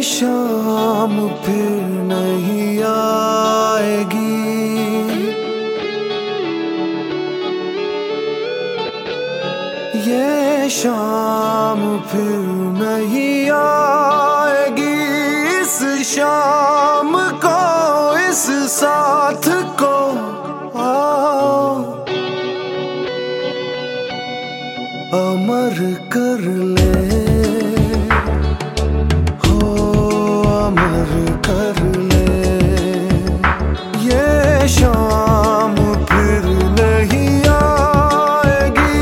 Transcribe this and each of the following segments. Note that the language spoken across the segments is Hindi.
शाम फिर नहीं आएगी, ये शाम फिर नहीं आएगी। इस शाम को, इस साथ को आओ अमर कर ले, हो अमर कर ले। ये शाम फिर नहीं आएगी।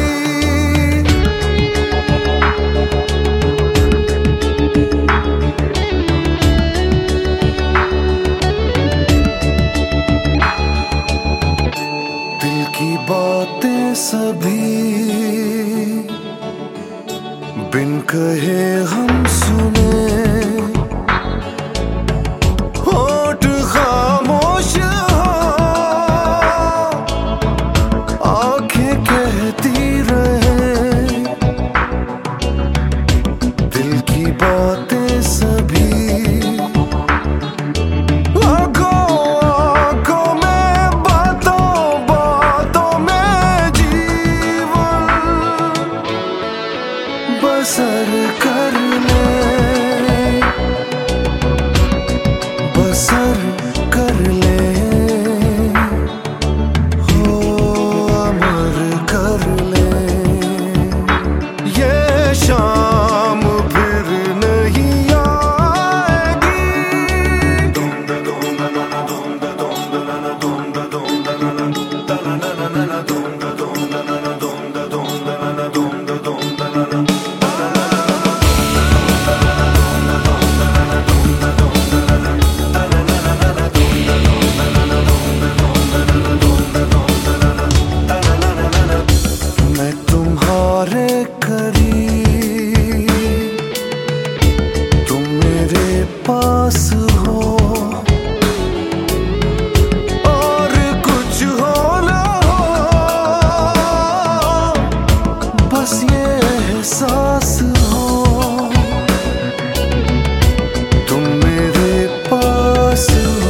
दिल की बातें सभी बिन कहे हम सुने, होठ खामोश हो, आंखें कहती रहे। दिल की बातें सभी आंखों आंखों में, बातों बातों में जीवन बसर कर ले, बसर कर ले, हो अमर कर ले। ये शाम फिर नहीं आएगी। मैं तुम्हारे करीब, तुम मेरे पास हो, और कुछ हो ना हो, बस ये एहसास हो तुम मेरे पास हो।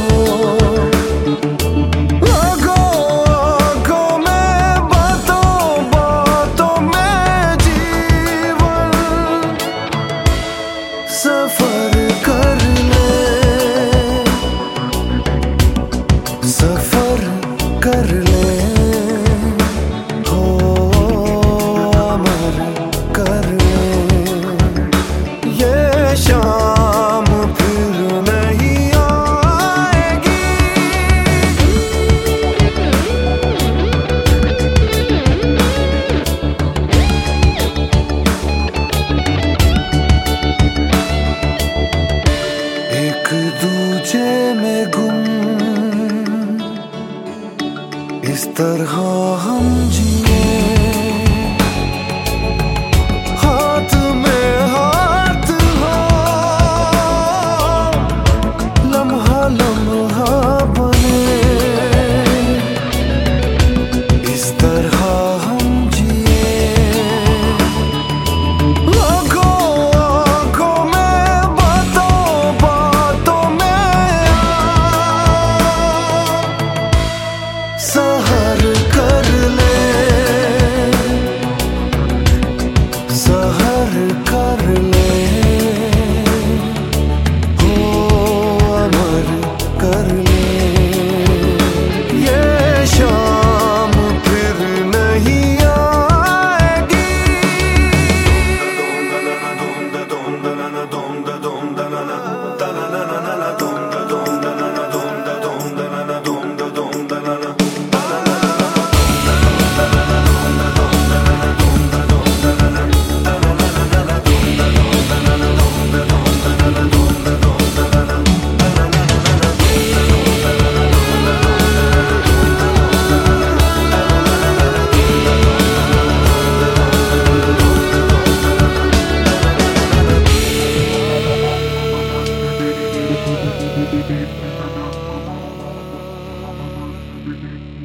सफर कर ले, सफर कर ले, हो अमर कर ले। ये शाम फिर नहीं आएगी। एक दूजे में गुम इस तरह हम जिए, हाथ में हाथ हो, लम्हा लम्हा बने। इस तरह हम जिए, आंखों आंखों में, बातों बातों में सहर कर ले, सहर कर ले, हो अमर कर ले। ये शाम फिर नहीं आएगी। Thank you.